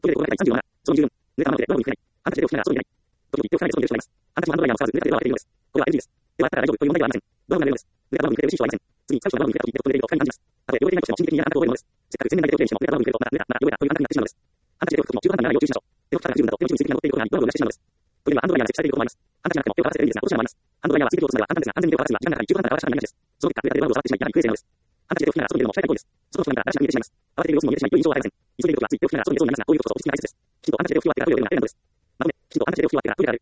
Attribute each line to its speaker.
Speaker 1: トイレで5回37、そう20分。ぬれたままでドアに行くない。あんた手で起きならそうにならない。時々手をかなりそうに出てしまいます。あんたはハンドドライヤーも使わず、ぬれた手でドアを開けているのです。これは NG です。ではあったら大丈夫という問題ではありません。ドアが濡れるのです。ぬれたドアに触れて嬉しい人はいません。次に最初はドアに触れたと言ってトイレで不快に感じます。たとえ汚れていないとしても心理的に嫌なあんたを覚えるのです。せっかく全面だけでトイレにしても、濡れたドアに触れると、まだ濡れた、汚れたというあんたになってしまうのです。あんた手で拭くときも中途半端にならない要注意しましょう。手の負荷が十分だと手の内に水滴が乗っていることがあり、ドアを濡らしてしまうのです。トイレはハンドドライヤーが設置されていることもあります。あんたじゃなくても手を乾かせて便利ですが、どちらもあります。ハンドドライヤーは水滴を落とすまでは簡単ですが、安全に手を乾かすには時間がかかり、中途半端な乾かし方になりがちです。その結果、濡れた手でドアを触ってしまい、嫌なに不衛生なのです。あんた手で拭きながら外に出るのも控えたいとです。外の人が見たら誰しか見えてしまいます。慌てている様子も見えてしまい、良い印象は与えません。急いでいるときはつい手を拭きながら外に出そうになりますが、こういうことこそ落ち着きが大切です。きちんとあんた手で拭き終わってからトイレを出るのが大変なのです。まとめ、きちんとあんた手で拭き終わってからトイレから出る。